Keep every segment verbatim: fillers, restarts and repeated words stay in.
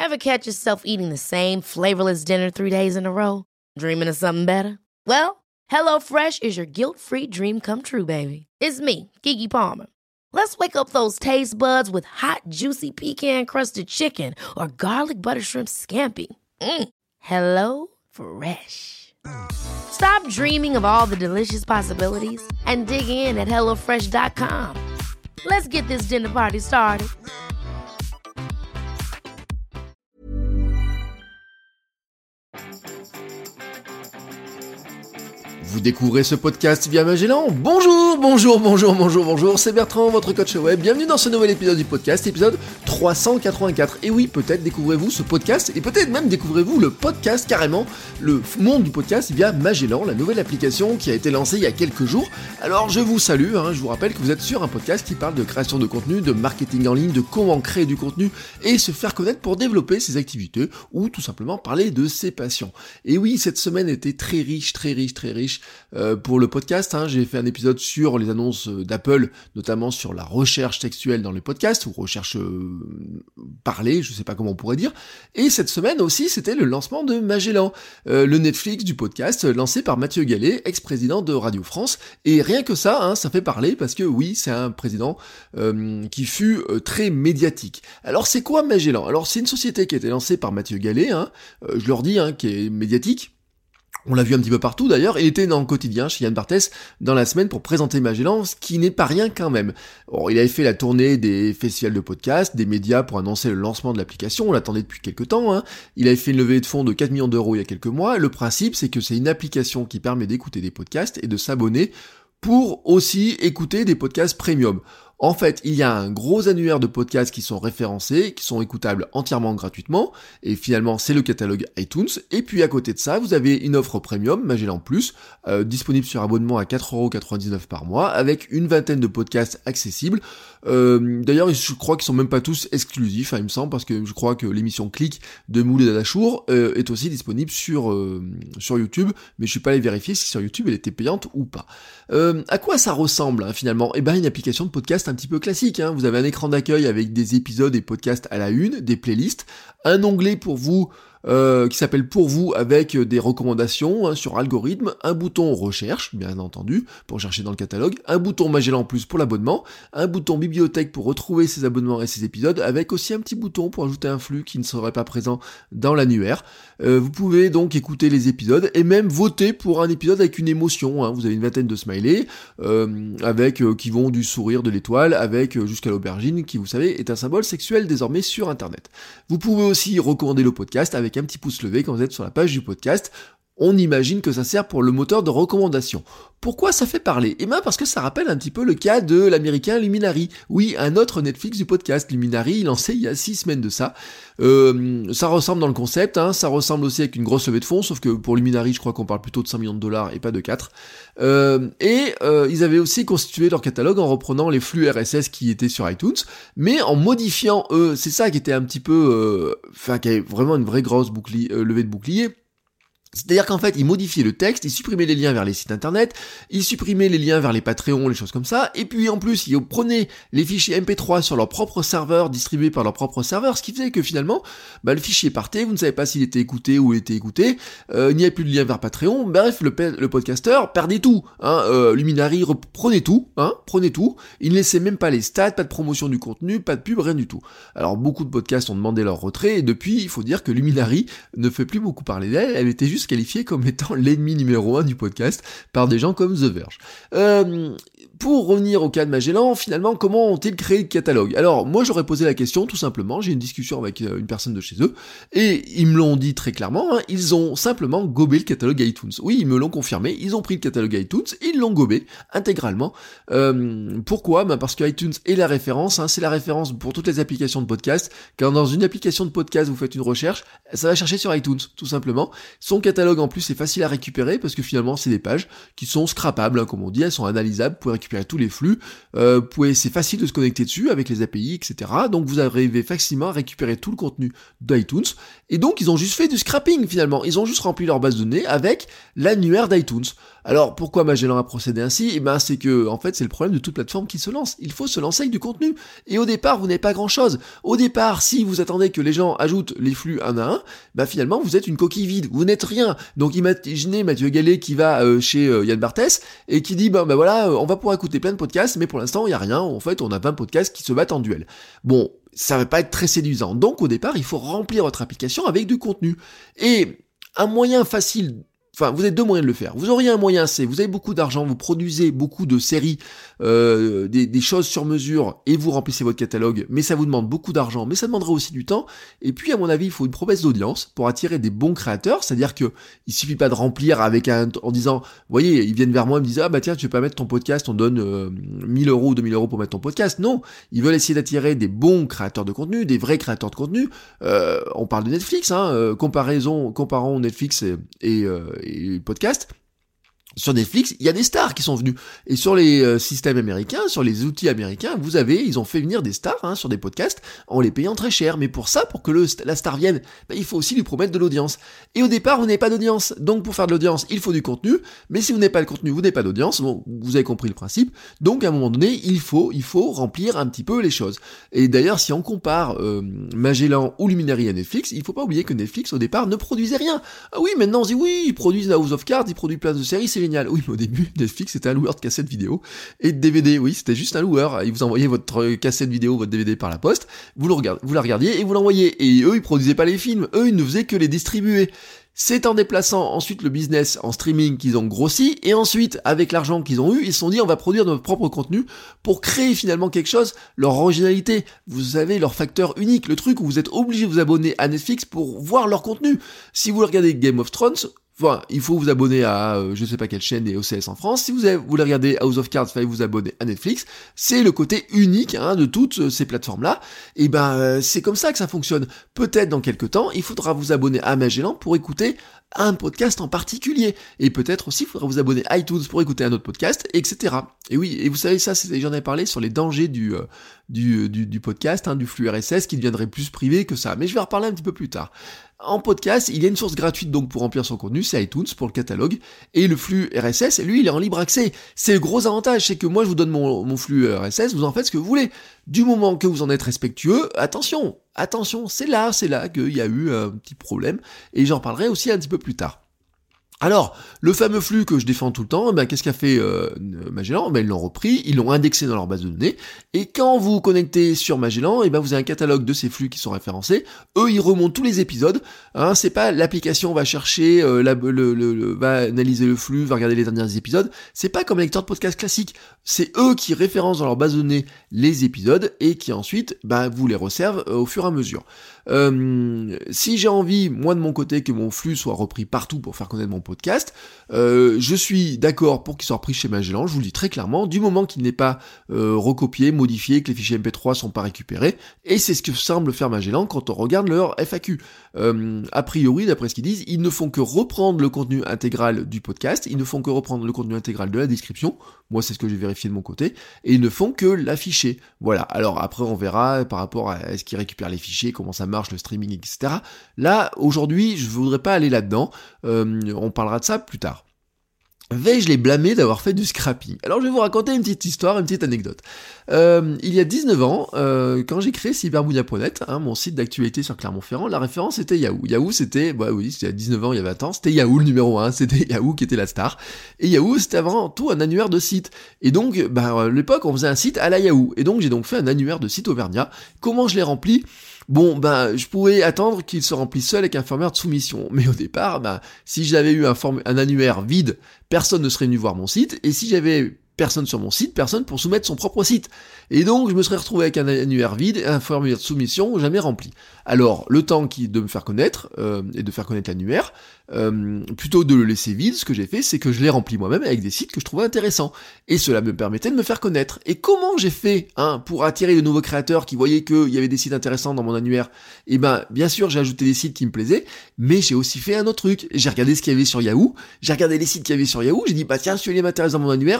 Ever catch yourself eating the same flavorless dinner three days in a row? Dreaming of something better? Well, HelloFresh is your guilt-free dream come true, baby. It's me, Keke Palmer. Let's wake up those taste buds with hot, juicy pecan-crusted chicken or garlic butter shrimp scampi. Mm. Hello Fresh. Stop dreaming of all the delicious possibilities and dig in at hello fresh dot com. Let's get this dinner party started. Vous découvrez ce podcast via Magellan. Bonjour, bonjour, bonjour, bonjour, bonjour, c'est Bertrand, votre coach web. Bienvenue dans ce nouvel épisode du podcast, épisode trois cent quatre-vingt-quatre. Et oui, peut-être découvrez-vous ce podcast, et peut-être même découvrez-vous le podcast carrément, le monde du podcast via Magellan, la nouvelle application qui a été lancée il y a quelques jours. Alors je vous salue, hein, je vous rappelle que vous êtes sur un podcast qui parle de création de contenu, de marketing en ligne, de comment créer du contenu et se faire connaître pour développer ses activités ou tout simplement parler de ses passions. Et oui, cette semaine était très riche, très riche, très riche. Euh, pour le podcast, hein, j'ai fait un épisode sur les annonces d'Apple, notamment sur la recherche textuelle dans les podcasts, ou recherche euh, parlée, je sais pas comment on pourrait dire, et cette semaine aussi, c'était le lancement de Magellan, euh, le Netflix du podcast, lancé par Mathieu Gallet, ex-président de Radio France, et rien que ça, hein, ça fait parler, parce que oui, c'est un président euh, qui fut euh, très médiatique. Alors c'est quoi Magellan ? Alors c'est une société qui a été lancée par Mathieu Gallet, hein, euh, je leur dis, hein, qui est médiatique. On l'a vu un petit peu partout d'ailleurs, il était dans le quotidien chez Yann Barthès dans la semaine pour présenter Magellan, ce qui n'est pas rien quand même. Bon, il avait fait la tournée des festivals de podcasts, des médias pour annoncer le lancement de l'application, on l'attendait depuis quelques temps, hein. Il avait fait une levée de fonds de quatre millions d'euros il y a quelques mois. Le principe, c'est que c'est une application qui permet d'écouter des podcasts et de s'abonner pour aussi écouter des podcasts premium. En fait, il y a un gros annuaire de podcasts qui sont référencés, qui sont écoutables entièrement gratuitement, et finalement c'est le catalogue iTunes, et puis à côté de ça, vous avez une offre premium, Magellan Plus, euh, disponible sur abonnement à quatre euros quatre-vingt-dix-neuf par mois, avec une vingtaine de podcasts accessibles. Euh, d'ailleurs, je crois qu'ils sont même pas tous exclusifs, hein, il me semble, parce que je crois que l'émission Click de Moulay Dadachour euh, est aussi disponible sur, euh, sur YouTube, mais je suis pas allé vérifier si sur YouTube elle était payante ou pas. Euh, à quoi ça ressemble, hein, finalement ? Eh ben, une application de podcast un petit peu classique, hein. Vous avez un écran d'accueil avec des épisodes et podcasts à la une, des playlists, un onglet pour vous euh, qui s'appelle Pour vous avec des recommandations, hein, sur algorithme, un bouton recherche, bien entendu, pour chercher dans le catalogue, un bouton Magellan Plus pour l'abonnement, un bouton bibliothèque pour retrouver ses abonnements et ses épisodes, avec aussi un petit bouton pour ajouter un flux qui ne serait pas présent dans l'annuaire. Euh, vous pouvez donc écouter les épisodes et même voter pour un épisode avec une émotion, hein. Vous avez une vingtaine de smileys euh, avec euh, qui vont du sourire de l'étoile avec euh, jusqu'à l'aubergine qui, vous savez, est un symbole sexuel désormais sur internet. Vous pouvez aussi recommander le podcast avec un petit pouce levé quand vous êtes sur la page du podcast. On imagine que ça sert pour le moteur de recommandation. Pourquoi ça fait parler ? Eh bien parce que ça rappelle un petit peu le cas de l'américain Luminary. Oui, un autre Netflix du podcast. Luminary, lancé il y a six semaines de ça. Euh, ça ressemble dans le concept, hein, ça ressemble aussi avec une grosse levée de fonds, sauf que pour Luminary, je crois qu'on parle plutôt de cinq millions de dollars et pas de quatre. Euh, et euh, ils avaient aussi constitué leur catalogue en reprenant les flux R S S qui étaient sur iTunes, mais en modifiant eux. C'est ça qui était un petit peu... Enfin, euh, qui avait vraiment une vraie grosse bouclier, euh, levée de bouclier. C'est-à-dire qu'en fait, ils modifiaient le texte, ils supprimaient les liens vers les sites internet, ils supprimaient les liens vers les Patreons, les choses comme ça, et puis en plus, ils prenaient les fichiers M P trois sur leur propre serveur, distribués par leur propre serveur, ce qui faisait que finalement, bah, le fichier partait, vous ne savez pas s'il était écouté ou il était écouté, euh, il n'y avait plus de lien vers Patreon, bref, le, le podcasteur perdait tout, hein, euh, Luminary prenait tout, hein, prenait tout, il ne laissait même pas les stats, pas de promotion du contenu, pas de pub, rien du tout. Alors, beaucoup de podcasts ont demandé leur retrait, et depuis, il faut dire que Luminary ne fait plus beaucoup parler d'elle, elle était juste qualifié comme étant l'ennemi numéro un du podcast par des gens comme The Verge. Euh, pour revenir au cas de Magellan, finalement, comment ont-ils créé le catalogue ? Alors, moi, j'aurais posé la question, tout simplement, j'ai une discussion avec une personne de chez eux, et ils me l'ont dit très clairement, hein, ils ont simplement gobé le catalogue iTunes. Oui, ils me l'ont confirmé, ils ont pris le catalogue iTunes, ils l'ont gobé intégralement. Euh, pourquoi ? Ben parce que iTunes est la référence, hein, c'est la référence pour toutes les applications de podcast. Quand dans une application de podcast, vous faites une recherche, ça va chercher sur iTunes, tout simplement. Son catalogue, en plus, est facile à récupérer, parce que finalement, c'est des pages qui sont scrapables, hein, comme on dit, elles sont analysables, vous pouvez récupérer tous les flux, euh, vous pouvez, c'est facile de se connecter dessus avec les A P I, et cetera. Donc vous arrivez facilement à récupérer tout le contenu d'iTunes, et donc ils ont juste fait du scrapping finalement, ils ont juste rempli leur base de données avec l'annuaire d'iTunes. Alors, pourquoi Magellan a procédé ainsi? Eh ben, c'est que, en fait, c'est le problème de toute plateforme qui se lance. Il faut se lancer avec du contenu. Et au départ, vous n'avez pas grand-chose. Au départ, si vous attendez que les gens ajoutent les flux un à un, bah finalement, vous êtes une coquille vide. Vous n'êtes rien. Donc, imaginez Mathieu Gallet qui va euh, chez euh, Yann Barthès et qui dit, bah, bah voilà, euh, on va pouvoir écouter plein de podcasts, mais pour l'instant, il n'y a rien. En fait, on a vingt podcasts qui se battent en duel. Bon, ça va pas être très séduisant. Donc, au départ, il faut remplir votre application avec du contenu. Et un moyen facile... Enfin, vous avez deux moyens de le faire. Vous auriez un moyen, c'est vous avez beaucoup d'argent, vous produisez beaucoup de séries, euh, des, des choses sur mesure, et vous remplissez votre catalogue, mais ça vous demande beaucoup d'argent, mais ça demanderait aussi du temps. Et puis, à mon avis, il faut une promesse d'audience pour attirer des bons créateurs, c'est-à-dire que il suffit pas de remplir avec un, en disant, vous voyez, ils viennent vers moi, ils me disent, ah bah tiens, tu veux pas mettre ton podcast, on donne euh, mille euros ou deux mille euros pour mettre ton podcast. Non, ils veulent essayer d'attirer des bons créateurs de contenu, des vrais créateurs de contenu. Euh, on parle de Netflix, hein, euh, comparaison, comparons Netflix et, et euh, et podcast. Sur Netflix, il y a des stars qui sont venus. Et sur les euh, systèmes américains, sur les outils américains, vous avez, ils ont fait venir des stars hein, sur des podcasts en les payant très cher. Mais pour ça, pour que le, la star vienne, bah, il faut aussi lui promettre de l'audience. Et au départ, vous n'avez pas d'audience. Donc pour faire de l'audience, il faut du contenu. Mais si vous n'avez pas le contenu, vous n'avez pas d'audience. Bon, vous avez compris le principe. Donc à un moment donné, il faut, il faut remplir un petit peu les choses. Et d'ailleurs, si on compare euh, Magellan ou Luminary à Netflix, il faut pas oublier que Netflix, au départ, ne produisait rien. Ah oui, maintenant on dit oui, ils produisent House of Cards, ils produisent plein de séries, c'est génial. Oui, mais au début, Netflix, c'était un loueur de cassettes vidéo et de D V D. Oui, c'était juste un loueur. Ils vous envoyaient votre cassette vidéo, votre D V D par la poste. Vous le regardez, vous la regardiez et vous l'envoyiez. Et eux, ils produisaient pas les films. Eux, ils ne faisaient que les distribuer. C'est en déplaçant ensuite le business en streaming qu'ils ont grossi, et ensuite, avec l'argent qu'ils ont eu, ils se sont dit, on va produire notre propre contenu pour créer finalement quelque chose, leur originalité, vous savez, leur facteur unique, le truc où vous êtes obligé de vous abonner à Netflix pour voir leur contenu. Si vous regardez Game of Thrones, enfin, il faut vous abonner à euh, je sais pas quelle chaîne et O C S en France. Si vous, avez, vous voulez regarder House of Cards, il fallait vous abonner à Netflix. C'est le côté unique hein, de toutes ces plateformes-là. Et ben, euh, c'est comme ça que ça fonctionne. Peut-être dans quelques temps, il faudra vous abonner à Magellan pour écouter un podcast en particulier. Et peut-être aussi, il faudra vous abonner à iTunes pour écouter un autre podcast, et cetera. Et oui, et vous savez, ça, c'est, j'en ai parlé sur les dangers du, euh, du, du, du podcast, hein, du flux R S S, qui deviendrait plus privé que ça. Mais je vais en reparler un petit peu plus tard. En podcast, il y a une source gratuite donc pour remplir son contenu, c'est iTunes pour le catalogue, et le flux R S S, lui, il est en libre accès. C'est le gros avantage, c'est que moi je vous donne mon, mon flux R S S, vous en faites ce que vous voulez. Du moment que vous en êtes respectueux, attention, attention, c'est là, c'est là qu'il y a eu un petit problème, et j'en parlerai aussi un petit peu plus tard. Alors, le fameux flux que je défends tout le temps, ben, qu'est-ce qu'a fait euh, Magellan? Ben, ils l'ont repris, ils l'ont indexé dans leur base de données, et quand vous vous connectez sur Magellan, et ben, vous avez un catalogue de ces flux qui sont référencés. Eux, ils remontent tous les épisodes. Hein, c'est pas l'application va chercher, euh, la, le, le, le, va analyser le flux, va regarder les derniers épisodes. C'est pas comme un lecteur de podcast classique. C'est eux qui référencent dans leur base de données les épisodes et qui ensuite, ben, vous les resservent euh, au fur et à mesure. Euh, si j'ai envie, moi de mon côté, que mon flux soit repris partout pour faire connaître mon podcast, euh, je suis d'accord pour qu'il soit repris chez Magellan, je vous le dis très clairement, du moment qu'il n'est pas euh, recopié, modifié, que les fichiers M P trois sont pas récupérés, et c'est ce que semble faire Magellan quand on regarde leur F A Q. Euh, a priori, d'après ce qu'ils disent, ils ne font que reprendre le contenu intégral du podcast, ils ne font que reprendre le contenu intégral de la description, moi c'est ce que j'ai vérifié de mon côté, et ils ne font que l'afficher. Voilà, alors après on verra par rapport à est-ce qu'ils récupèrent les fichiers, comment ça marche, le streaming, et cetera. Là, aujourd'hui, je voudrais pas aller là-dedans, euh, on parlera de ça plus tard. Vais-je les blâmer d'avoir fait du scrapping? Alors je vais vous raconter une petite histoire, une petite anecdote. Euh, il y a dix-neuf ans, euh, quand j'ai créé cyberbounia point net, hein, mon site d'actualité sur Clermont-Ferrand, la référence était Yahoo. Yahoo c'était, bah oui, c'était il y a dix-neuf ans, il y a vingt ans, c'était Yahoo le numéro un, c'était Yahoo qui était la star. Et Yahoo c'était avant tout un annuaire de sites. Et donc, bah, à l'époque on faisait un site à la Yahoo. Et donc j'ai donc fait un annuaire de sites Auvergnat. Comment je l'ai rempli? Bon, ben, je pouvais attendre qu'il se remplisse seul avec un formulaire de soumission. Mais au départ, ben, si j'avais eu un, form- un annuaire vide, personne ne serait venu voir mon site. Et si j'avais personne sur mon site, personne pour soumettre son propre site. Et donc, je me serais retrouvé avec un annuaire vide et un formulaire de soumission jamais rempli. Alors, le temps qui de me faire connaître, euh, et de faire connaître l'annuaire, euh, plutôt de le laisser vide, ce que j'ai fait, c'est que je l'ai rempli moi-même avec des sites que je trouvais intéressants. Et cela me permettait de me faire connaître. Et comment j'ai fait, hein, pour attirer de nouveaux créateurs qui voyaient qu'il y avait des sites intéressants dans mon annuaire? Eh ben, bien sûr, j'ai ajouté des sites qui me plaisaient, mais j'ai aussi fait un autre truc. J'ai regardé ce qu'il y avait sur Yahoo, j'ai regardé les sites qu'il y avait sur Yahoo, j'ai dit, bah tiens, celui-là m'intéresse dans mon annuaire, hop, je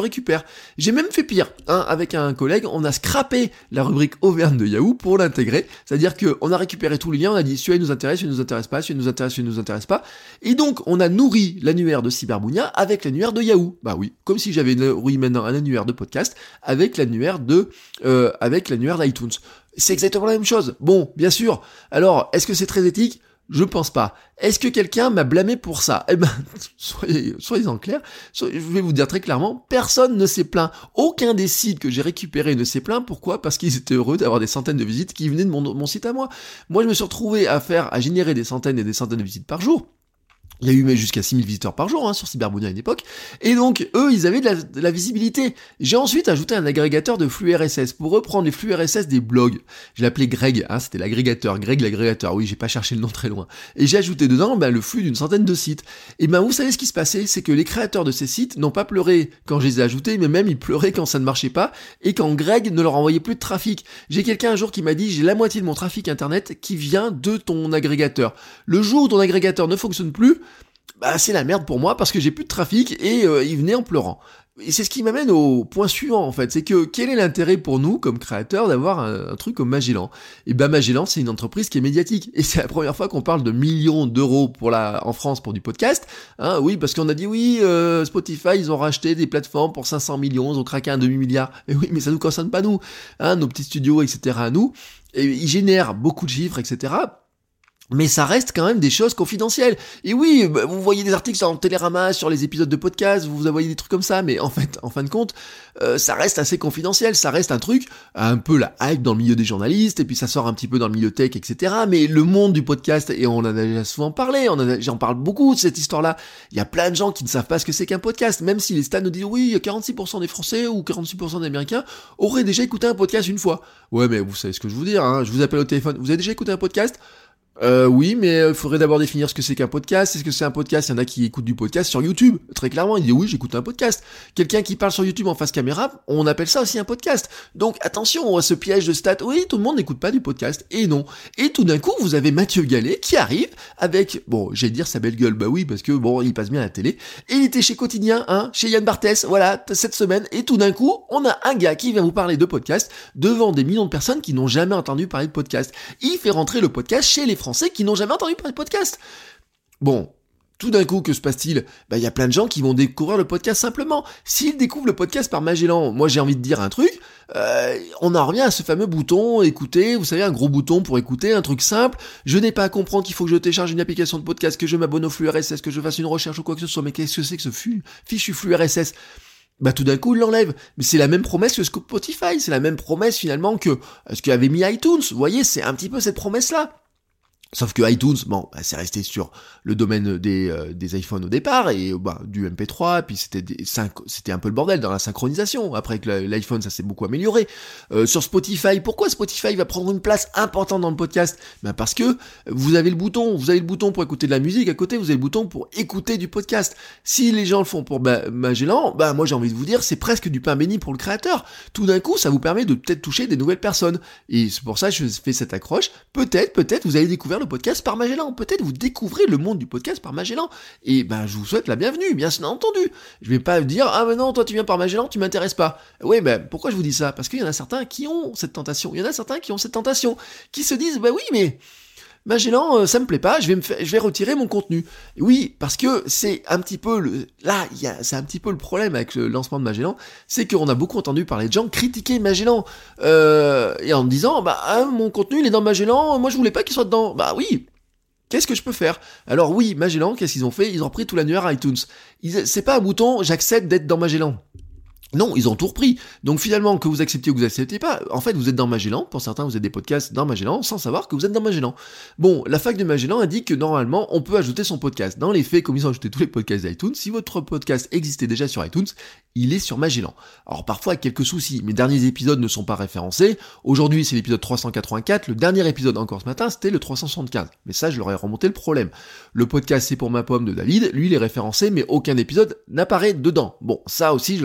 récupère. J'ai même fait pire, hein, avec un collègue, on a scrappé la rubrique Auvergne de Yahoo pour l'intégrer, c'est-à-dire qu'on a récupéré tous les liens, on a dit celui-là nous intéresse, celui-là nous intéresse pas, celui-là nous intéresse, celui-là nous intéresse pas, et donc on a nourri l'annuaire de Cyberbounia avec l'annuaire de Yahoo. Bah oui, comme si j'avais nourri maintenant un annuaire de podcast avec l'annuaire de, euh, avec l'annuaire d'iTunes. C'est exactement la même chose. Bon, bien sûr. Alors, est-ce que c'est très éthique ? Je pense pas. Est-ce que quelqu'un m'a blâmé pour ça ? Eh ben, soyez, soyez-en clairs. Je vais vous dire très clairement, personne ne s'est plaint. Aucun des sites que j'ai récupérés ne s'est plaint. Pourquoi ? Parce qu'ils étaient heureux d'avoir des centaines de visites qui venaient de mon, mon site à moi. Moi, je me suis retrouvé à faire, à générer des centaines et des centaines de visites par jour. Il y a eu mais jusqu'à six mille visiteurs par jour, hein, sur Cyberbounia à une époque. Et donc, eux, ils avaient de la, de la visibilité. J'ai ensuite ajouté un agrégateur de flux R S S pour reprendre les flux R S S des blogs. Je l'appelais Greg, hein, c'était l'agrégateur. Greg l'agrégateur. Oui, j'ai pas cherché le nom très loin. Et j'ai ajouté dedans, ben, le flux d'une centaine de sites. Et ben, vous savez ce qui se passait? C'est que les créateurs de ces sites n'ont pas pleuré quand je les ai ajoutés, mais même ils pleuraient quand ça ne marchait pas et quand Greg ne leur envoyait plus de trafic. J'ai quelqu'un un jour qui m'a dit, j'ai la moitié de mon trafic internet qui vient de ton agrégateur. Le jour où ton agrégateur ne fonctionne plus, bah c'est la merde pour moi parce que j'ai plus de trafic et euh, il venait en pleurant. Et c'est ce qui m'amène au point suivant en fait, c'est que quel est l'intérêt pour nous comme créateurs d'avoir un, un truc comme Magellan ? Et ben Magellan c'est une entreprise qui est médiatique et c'est la première fois qu'on parle de millions d'euros pour la en France pour du podcast. Hein, oui parce qu'on a dit oui euh, Spotify ils ont racheté des plateformes pour cinq cents millions, ils ont craqué un demi-milliard. Et oui mais ça nous concerne pas nous, hein, nos petits studios et cetera à nous. Et ils génèrent beaucoup de chiffres et cetera. Mais ça reste quand même des choses confidentielles. Et oui, bah, vous voyez des articles sur Télérama, sur les épisodes de podcast, vous voyez des trucs comme ça, mais en fait, en fin de compte, euh, ça reste assez confidentiel, ça reste un truc, un peu la hype dans le milieu des journalistes, et puis ça sort un petit peu dans le milieu tech, et cetera. Mais le monde du podcast, et on en a déjà souvent parlé, on en a, j'en parle beaucoup de cette histoire-là, il y a plein de gens qui ne savent pas ce que c'est qu'un podcast, même si les stats nous disent, oui, quarante-six pour cent des Français ou quarante-six pour cent des Américains auraient déjà écouté un podcast une fois. Ouais, mais vous savez ce que je veux dire, hein, je vous appelle au téléphone, vous avez déjà écouté un podcast ? Euh, oui, mais il faudrait d'abord définir ce que c'est qu'un podcast. Est-ce que c'est un podcast ? Il y en a qui écoutent du podcast sur YouTube. Très clairement, il dit oui, j'écoute un podcast. Quelqu'un qui parle sur YouTube en face caméra, on appelle ça aussi un podcast. Donc attention à ce piège de stats. Oui, tout le monde n'écoute pas du podcast. Et non. Et tout d'un coup, vous avez Mathieu Gallet qui arrive avec, bon, j'allais dire sa belle gueule. Bah oui, parce que bon, il passe bien à la télé. Et il était chez Quotidien, hein, chez Yann Barthès, voilà, cette semaine. Et tout d'un coup, on a un gars qui vient vous parler de podcast devant des millions de personnes qui n'ont jamais entendu parler de podcast. Il fait rentrer le podcast chez les Français qui n'ont jamais entendu parler de podcast. Bon, tout d'un coup, que se passe-t-il ? Bah, il y a plein de gens qui vont découvrir le podcast simplement. S'ils découvrent le podcast par Magellan, moi j'ai envie de dire un truc, euh, on en revient à ce fameux bouton écouter, vous savez, un gros bouton pour écouter, un truc simple. Je n'ai pas à comprendre qu'il faut que je télécharge une application de podcast, que je m'abonne au flux R S S, que je fasse une recherche ou quoi que ce soit, mais qu'est-ce que c'est que ce flux, fichu flux R S S ? Bah tout d'un coup il l'enlève. Mais c'est la même promesse que Spotify, c'est la même promesse finalement que ce qu'avait mis iTunes. Vous voyez, c'est un petit peu cette promesse-là. Sauf que iTunes, bon, bah, c'est resté sur le domaine des, euh, des iPhones au départ, et bah, du M P trois, puis c'était des synch- c'était un peu le bordel dans la synchronisation. Après que l'iPhone, ça s'est beaucoup amélioré. Euh, sur Spotify, pourquoi Spotify va prendre une place importante dans le podcast ? Ben parce que vous avez le bouton, vous avez le bouton pour écouter de la musique, à côté vous avez le bouton pour écouter du podcast. Si les gens le font pour bah, Magellan, bah moi j'ai envie de vous dire, c'est presque du pain béni pour le créateur. Tout d'un coup, ça vous permet de peut-être toucher des nouvelles personnes. Et c'est pour ça que je fais cette accroche. Peut-être, peut-être vous allez découvrir le podcast par Magellan. Peut-être vous découvrez le monde du podcast par Magellan. Et ben, je vous souhaite la bienvenue, bien entendu. Je vais pas dire, ah mais non, toi tu viens par Magellan, tu m'intéresses pas. Oui, ben, pourquoi je vous dis ça ? Parce qu'il y en a certains qui ont cette tentation. Il y en a certains qui ont cette tentation, qui se disent, bah oui, mais Magellan, euh, ça me plaît pas, je vais me faire, je vais retirer mon contenu. Oui, parce que c'est un petit peu le, là, il y a, c'est un petit peu le problème avec le lancement de Magellan, c'est qu'on a beaucoup entendu parler de gens critiquer Magellan, euh, et en disant, bah, hein, mon contenu, il est dans Magellan, moi je voulais pas qu'il soit dedans. Bah oui. Qu'est-ce que je peux faire ? Alors oui, Magellan, qu'est-ce qu'ils ont fait ? Ils ont repris tout l'annuaire iTunes. Ils, c'est pas un bouton, j'accepte d'être dans Magellan. Non, ils ont tout repris. Donc finalement, que vous acceptiez ou que vous acceptez pas, en fait, vous êtes dans Magellan. Pour certains, vous êtes des podcasts dans Magellan sans savoir que vous êtes dans Magellan. Bon, la fac de Magellan indique que normalement, on peut ajouter son podcast. Dans les faits, comme ils ont ajouté tous les podcasts d'iTunes, si votre podcast existait déjà sur iTunes, il est sur Magellan. Alors parfois, avec quelques soucis. Mes derniers épisodes ne sont pas référencés. Aujourd'hui, c'est l'épisode trois cent quatre-vingt-quatre. Le dernier épisode encore ce matin, c'était le trois cent soixante-quinze. Mais ça, je leur ai remonté le problème. Le podcast, c'est pour ma pomme de David. Lui, il est référencé, mais aucun épisode n'apparaît dedans. Bon, ça aussi, je leur ai remonté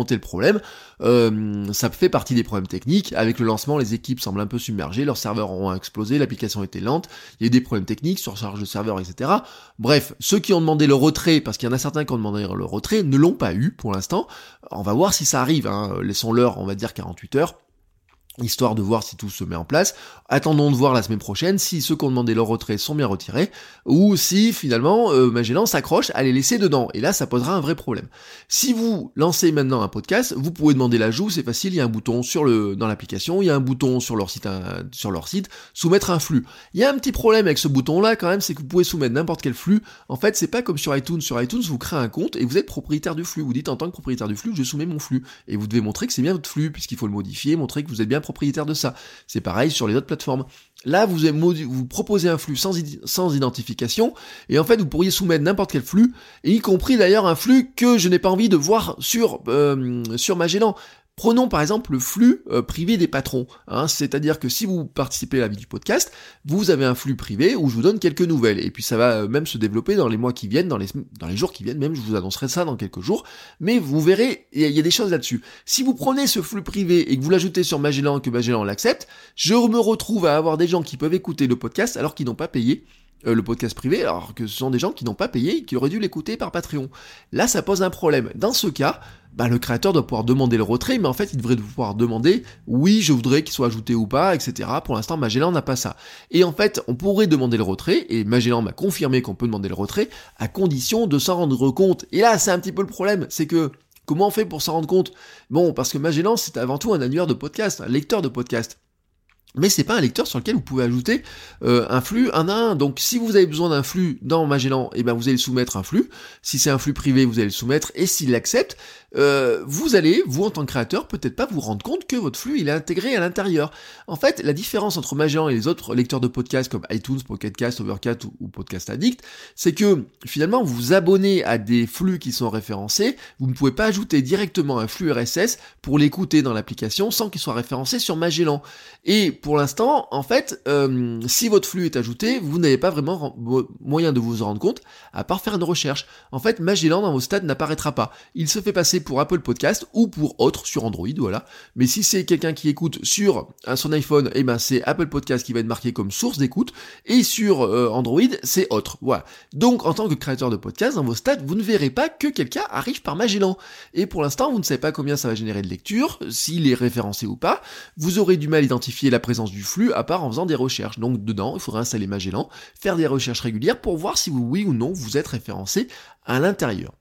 remonter le problème. Euh, ça fait partie des problèmes techniques. Avec le lancement, les équipes semblent un peu submergées, leurs serveurs ont explosé, l'application était lente, il y a eu des problèmes techniques, surcharge de serveurs, et cetera. Bref, ceux qui ont demandé le retrait, parce qu'il y en a certains qui ont demandé le retrait, ne l'ont pas eu pour l'instant. On va voir si ça arrive, hein. Laissons-leur, on va dire, quarante-huit heures. Histoire de voir si tout se met en place. Attendons de voir la semaine prochaine si ceux qui ont demandé leur retrait sont bien retirés, ou si finalement euh, Magellan s'accroche à les laisser dedans, et là ça posera un vrai problème. Si vous lancez maintenant un podcast, vous pouvez demander l'ajout, c'est facile, il y a un bouton sur le dans l'application, il y a un bouton sur leur site, un, sur leur site, soumettre un flux. Il y a un petit problème avec ce bouton là quand même, c'est que vous pouvez soumettre n'importe quel flux. En fait c'est pas comme sur iTunes, sur iTunes vous créez un compte et vous êtes propriétaire du flux, vous dites en tant que propriétaire du flux, je soumets mon flux, et vous devez montrer que c'est bien votre flux, puisqu'il faut le modifier, montrer que vous êtes bien propriétaire de ça. C'est pareil sur les autres plateformes. Là, vous, vous proposez un flux sans, sans identification, et en fait, vous pourriez soumettre n'importe quel flux, et y compris d'ailleurs un flux que je n'ai pas envie de voir sur, euh, sur Magellan. Prenons par exemple le flux euh, privé des patrons, hein, c'est-à-dire que si vous participez à la vie du podcast, vous avez un flux privé où je vous donne quelques nouvelles, et puis ça va euh, même se développer dans les mois qui viennent, dans les, dans les jours qui viennent, même je vous annoncerai ça dans quelques jours, mais vous verrez, il y, y a des choses là-dessus. Si vous prenez ce flux privé et que vous l'ajoutez sur Magellan et que Magellan l'accepte, je me retrouve à avoir des gens qui peuvent écouter le podcast alors qu'ils n'ont pas payé Euh, le podcast privé, alors que ce sont des gens qui n'ont pas payé et qui auraient dû l'écouter par Patreon. Là, ça pose un problème. Dans ce cas, bah, le créateur doit pouvoir demander le retrait, mais en fait, il devrait pouvoir demander, oui, je voudrais qu'il soit ajouté ou pas, et cetera. Pour l'instant, Magellan n'a pas ça. Et en fait, on pourrait demander le retrait, et Magellan m'a confirmé qu'on peut demander le retrait, à condition de s'en rendre compte. Et là, c'est un petit peu le problème, c'est que, comment on fait pour s'en rendre compte? Bon, parce que Magellan, c'est avant tout un annuaire de podcast, un lecteur de podcast. Mais c'est pas un lecteur sur lequel vous pouvez ajouter euh, un flux un à un. Donc si vous avez besoin d'un flux dans Magellan, eh ben vous allez soumettre un flux. Si c'est un flux privé, vous allez le soumettre. Et s'il l'accepte, euh, vous allez, vous en tant que créateur, peut-être pas vous rendre compte que votre flux il est intégré à l'intérieur. En fait, la différence entre Magellan et les autres lecteurs de podcasts comme iTunes, Pocket Cast, Overcast ou, ou Podcast Addict, c'est que finalement vous vous abonnez à des flux qui sont référencés. Vous ne pouvez pas ajouter directement un flux R S S pour l'écouter dans l'application sans qu'il soit référencé sur Magellan. Et pour l'instant, en fait, euh, si votre flux est ajouté, vous n'avez pas vraiment moyen de vous en rendre compte, à part faire une recherche. En fait, Magellan dans vos stats n'apparaîtra pas. Il se fait passer pour Apple Podcast ou pour autre sur Android, voilà. Mais si c'est quelqu'un qui écoute sur euh, son iPhone, eh ben c'est Apple Podcast qui va être marqué comme source d'écoute, et sur euh, Android, c'est autre, voilà. Donc, en tant que créateur de podcast, dans vos stats, vous ne verrez pas que quelqu'un arrive par Magellan. Et pour l'instant, vous ne savez pas combien ça va générer de lecture, s'il est référencé ou pas. Vous aurez du mal à identifier la présence du flux à part en faisant des recherches. Donc dedans, il faudra installer Magellan, faire des recherches régulières pour voir si vous, oui ou non, vous êtes référencé à l'intérieur.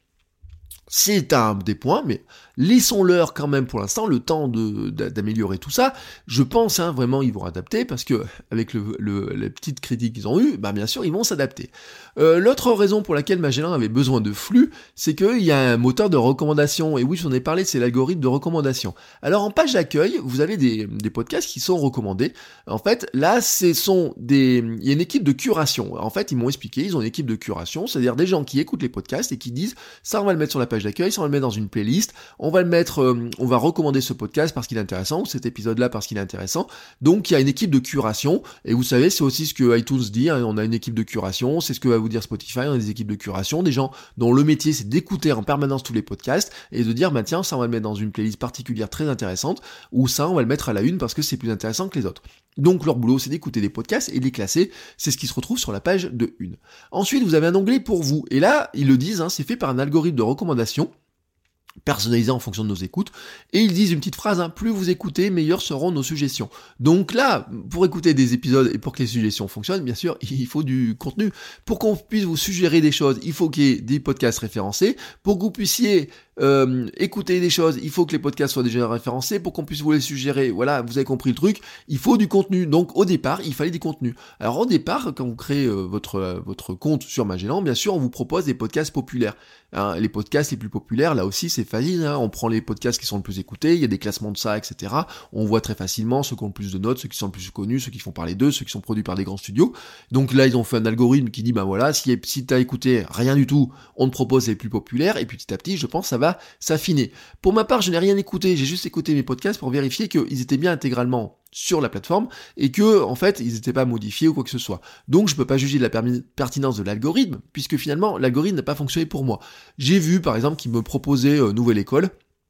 C'est un des points, mais laissons-leur quand même pour l'instant le temps de, d'améliorer tout ça. Je pense hein, vraiment ils vont adapter parce que avec le, le, les petites critiques qu'ils ont eues, bah bien sûr ils vont s'adapter. Euh, l'autre raison pour laquelle Magellan avait besoin de flux, c'est qu'il y a un moteur de recommandation. Et oui, j'en ai parlé, c'est l'algorithme de recommandation. Alors en page d'accueil, vous avez des, des podcasts qui sont recommandés. En fait, là, ce sont des, il y a une équipe de curation. En fait, ils m'ont expliqué, ils ont une équipe de curation, c'est-à-dire des gens qui écoutent les podcasts et qui disent ça on va le mettre sur la page d'accueil, ça on va le mettre dans une playlist, on va le mettre, euh, on va recommander ce podcast parce qu'il est intéressant, ou cet épisode-là parce qu'il est intéressant. Donc il y a une équipe de curation, et vous savez, c'est aussi ce que iTunes dit, hein, on a une équipe de curation, c'est ce que va vous dire Spotify, on a des équipes de curation, des gens dont le métier c'est d'écouter en permanence tous les podcasts, et de dire, bah tiens, ça on va le mettre dans une playlist particulière très intéressante, ou ça on va le mettre à la une parce que c'est plus intéressant que les autres. Donc leur boulot c'est d'écouter des podcasts et de les classer, c'est ce qui se retrouve sur la page de une. Ensuite vous avez un onglet pour vous, et là, ils le disent, hein, c'est fait par un algorithme de recommandation, personnalisé en fonction de nos écoutes, et ils disent une petite phrase, hein, plus vous écoutez, meilleures seront nos suggestions. Donc là, pour écouter des épisodes et pour que les suggestions fonctionnent, bien sûr, il faut du contenu. Pour qu'on puisse vous suggérer des choses, il faut qu'il y ait des podcasts référencés. Pour que vous puissiez euh, écouter des choses, il faut que les podcasts soient déjà référencés. Pour qu'on puisse vous les suggérer, voilà, vous avez compris le truc, il faut du contenu. Donc au départ, il fallait des contenus. Alors au départ, quand vous créez euh, votre, euh, votre compte sur Magellan, bien sûr, on vous propose des podcasts populaires. Hein, les podcasts les plus populaires, là aussi, c'est facile, hein, on prend les podcasts qui sont le plus écoutés, il y a des classements de ça, et cetera. On voit très facilement ceux qui ont le plus de notes, ceux qui sont le plus connus, ceux qui font parler d'eux, ceux qui sont produits par des grands studios. Donc là, ils ont fait un algorithme qui dit, bah voilà, si, si t'as écouté rien du tout, on te propose les plus populaires, et puis petit à petit, je pense, ça va s'affiner. Pour ma part, je n'ai rien écouté, j'ai juste écouté mes podcasts pour vérifier qu'ils étaient bien intégralement sur la plateforme, et que, en fait, ils n'étaient pas modifiés ou quoi que ce soit. Donc, je peux pas juger de la permi- pertinence de l'algorithme, puisque finalement, l'algorithme n'a pas fonctionné pour moi. J'ai vu, par exemple, qu'il me proposait euh, Nouvelle École,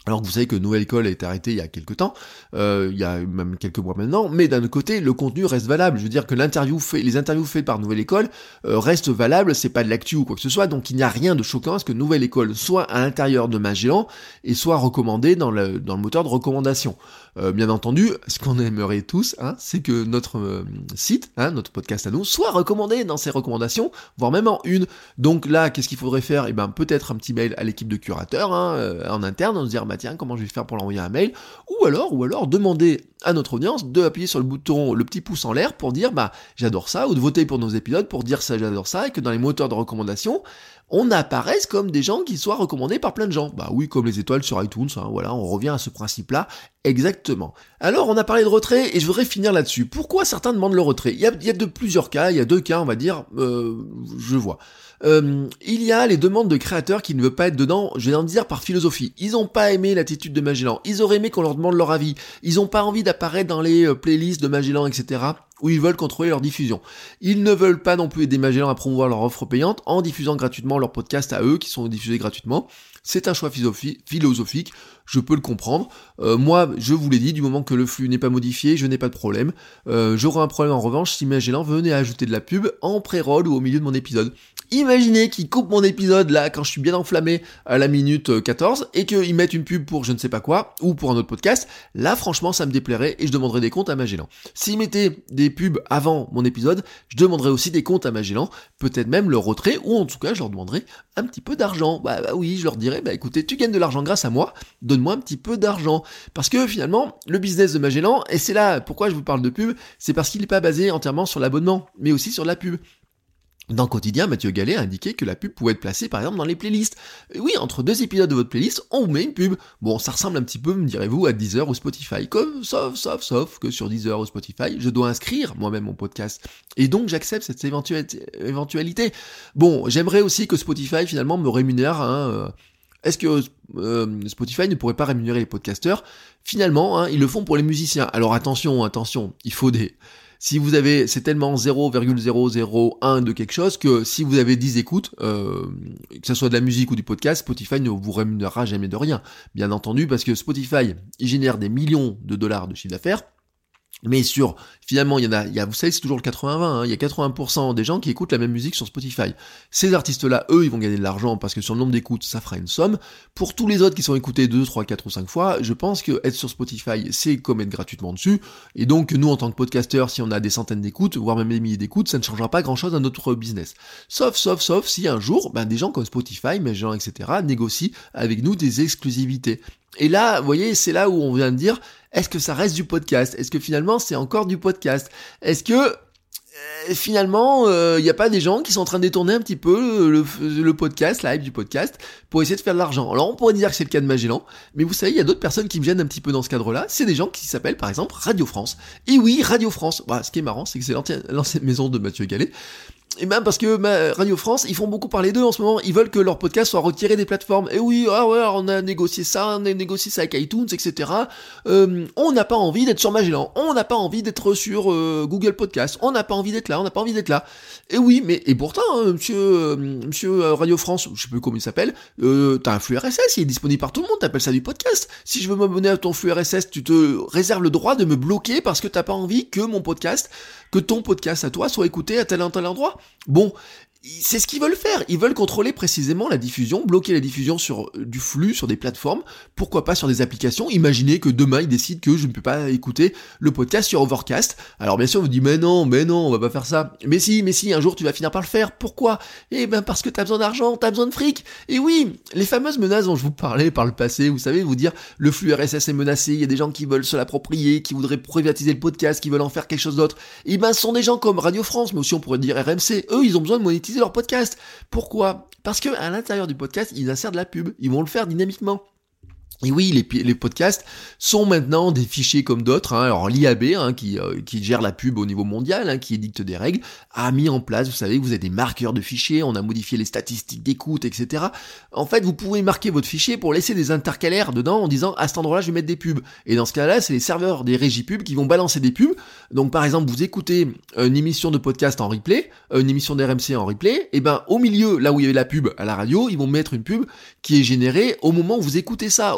Alors que vous savez que Nouvelle École a été arrêtée il y a quelques temps, euh, il y a même quelques mois maintenant, mais d'un autre côté, le contenu reste valable. Je veux dire que l'interview fait, les interviews faites par Nouvelle École euh, restent valables, c'est pas de l'actu ou quoi que ce soit, donc il n'y a rien de choquant à ce que Nouvelle École soit à l'intérieur de Magellan et soit recommandée dans le, dans le moteur de recommandation. Euh, bien entendu, ce qu'on aimerait tous, hein, c'est que notre euh, site, hein, notre podcast à nous, soit recommandé dans ses recommandations, voire même en une. Donc là, qu'est-ce qu'il faudrait faire ? Eh ben, peut-être un petit mail à l'équipe de curateurs, hein, euh, en interne, on se dire, bah tiens, comment je vais faire pour l'envoyer un mail ? Ou alors, ou alors, demander à notre audience de appuyer sur le bouton, le petit pouce en l'air pour dire, bah, j'adore ça, ou de voter pour nos épisodes pour dire ça, j'adore ça, et que dans les moteurs de recommandation, on apparaisse comme des gens qui soient recommandés par plein de gens. Bah oui, comme les étoiles sur iTunes, hein, voilà, on revient à ce principe-là, exactement. Alors, on a parlé de retrait, et je voudrais finir là-dessus. Pourquoi certains demandent le retrait ? Il y a, il y a de plusieurs cas, il y a deux cas, on va dire, euh, je vois. Euh, il y a les demandes de créateurs qui ne veulent pas être dedans, je vais en dire par philosophie. Ils ont pas aimé l'attitude de Magellan, ils auraient aimé qu'on leur demande leur avis, ils ont pas envie d'apparaître dans les euh, playlists de Magellan, et cetera, où ils veulent contrôler leur diffusion. Ils ne veulent pas non plus aider Magellan à promouvoir leur offre payante en diffusant gratuitement leurs podcasts à eux, qui sont diffusés gratuitement. C'est un choix philosophique, je peux le comprendre. Euh, moi, je vous l'ai dit, du moment que le flux n'est pas modifié, je n'ai pas de problème. Euh, j'aurai un problème en revanche si Magellan venait à ajouter de la pub en pré-roll ou au milieu de mon épisode. Imaginez qu'ils coupent mon épisode là quand je suis bien enflammé à la minute quatorze et qu'ils mettent une pub pour je ne sais pas quoi ou pour un autre podcast. Là, franchement, ça me déplairait et je demanderais des comptes à Magellan. S'ils mettaient des pubs avant mon épisode, je demanderais aussi des comptes à Magellan, peut-être même le retrait ou en tout cas, je leur demanderais un petit peu d'argent. Bah, bah oui, je leur dirais, bah écoutez, tu gagnes de l'argent grâce à moi, donne-moi un petit peu d'argent. Parce que finalement, le business de Magellan, et c'est là pourquoi je vous parle de pub, c'est parce qu'il n'est pas basé entièrement sur l'abonnement, mais aussi sur la pub. Dans le quotidien, Mathieu Gallet a indiqué que la pub pouvait être placée par exemple dans les playlists. Et oui, entre deux épisodes de votre playlist, on vous met une pub. Bon, ça ressemble un petit peu, me direz-vous, à Deezer ou Spotify. Comme, sauf, sauf, sauf que sur Deezer ou Spotify, je dois inscrire moi-même mon podcast. Et donc, j'accepte cette éventualité. Bon, j'aimerais aussi que Spotify finalement me rémunère, hein, euh, est-ce que euh, Spotify ne pourrait pas rémunérer les podcasteurs ? Finalement, hein, ils le font pour les musiciens. Alors attention, attention, il faut des... Si vous avez, c'est tellement zéro virgule zéro zéro un de quelque chose que si vous avez dix écoutes, euh, que ce soit de la musique ou du podcast, Spotify ne vous rémunérera jamais de rien. Bien entendu, parce que Spotify, il génère des millions de dollars de chiffre d'affaires. Mais sur, finalement, il y en a, il y a, vous savez, c'est toujours le quatre-vingts vingt, hein, il y a quatre-vingts pour cent des gens qui écoutent la même musique sur Spotify. Ces artistes-là, eux, ils vont gagner de l'argent parce que sur le nombre d'écoutes, ça fera une somme. Pour tous les autres qui sont écoutés deux, trois, quatre ou cinq fois, je pense que être sur Spotify, c'est comme être gratuitement dessus. Et donc, nous, en tant que podcasteurs, si on a des centaines d'écoutes, voire même des milliers d'écoutes, ça ne changera pas grand-chose à notre business. Sauf, sauf, sauf, si un jour, ben, des gens comme Spotify, Magellan, et cetera, négocient avec nous des exclusivités. Et là, vous voyez, c'est là où on vient de dire, est-ce que ça reste du podcast ? Est-ce que finalement, c'est encore du podcast ? Est-ce que, euh, finalement, il euh, n'y a pas des gens qui sont en train de détourner un petit peu le, le, le podcast, la hype du podcast, pour essayer de faire de l'argent ? Alors, on pourrait dire que c'est le cas de Magellan, mais vous savez, il y a d'autres personnes qui me gênent un petit peu dans ce cadre-là. C'est des gens qui s'appellent, par exemple, Radio France. Et oui, Radio France. Bah, ce qui est marrant, c'est que c'est l'ancienne, l'ancienne maison de Mathieu Gallet. Et même parce que bah, Radio France, ils font beaucoup parler d'eux en ce moment, ils veulent que leur podcast soit retiré des plateformes. Et oui, ah ouais, on a négocié ça, on a négocié ça avec iTunes, et cetera. Euh, on n'a pas envie d'être sur Magellan, on n'a pas envie d'être sur euh, Google Podcast, on n'a pas envie d'être là, on n'a pas envie d'être là. Et oui, mais et pourtant, hein, monsieur, euh, monsieur Radio France, je sais plus comment il s'appelle, euh, t'as un flux R S S, il est disponible par tout le monde, t'appelles ça du podcast. Si je veux m'abonner à ton flux R S S, tu te réserves le droit de me bloquer parce que t'as pas envie que mon podcast, que ton podcast à toi soit écouté à tel ou tel endroit. Bon, c'est ce qu'ils veulent faire. Ils veulent contrôler précisément la diffusion, bloquer la diffusion sur du flux, sur des plateformes, pourquoi pas sur des applications. Imaginez que demain ils décident que je ne peux pas écouter le podcast sur Overcast. Alors bien sûr, on vous dit mais non, mais non, on va pas faire ça. Mais si, mais si, un jour tu vas finir par le faire. Pourquoi ? Eh ben parce que t'as besoin d'argent, t'as besoin de fric. Et oui, les fameuses menaces dont je vous parlais par le passé, vous savez, vous dire le flux R S S est menacé, il y a des gens qui veulent se l'approprier, qui voudraient privatiser le podcast, qui veulent en faire quelque chose d'autre. Et ben ce sont des gens comme Radio France, mais aussi on pourrait dire R M C. Eux, ils ont besoin de monétiser leur podcast. Pourquoi ? Parce que à l'intérieur du podcast, ils insèrent de la pub. Ils vont le faire dynamiquement. Et oui, les, les podcasts sont maintenant des fichiers comme d'autres. Hein. Alors l'I A B, hein, qui, euh, qui gère la pub au niveau mondial, hein, qui édicte des règles, a mis en place, vous savez, que vous avez des marqueurs de fichiers, on a modifié les statistiques d'écoute, et cetera. En fait, vous pouvez marquer votre fichier pour laisser des intercalaires dedans en disant à cet endroit-là, je vais mettre des pubs. Et dans ce cas-là, c'est les serveurs des régies pubs qui vont balancer des pubs. Donc par exemple, vous écoutez une émission de podcast en replay, une émission d'R M C en replay, et ben au milieu, là où il y avait la pub à la radio, ils vont mettre une pub qui est générée au moment où vous écoutez ça. Au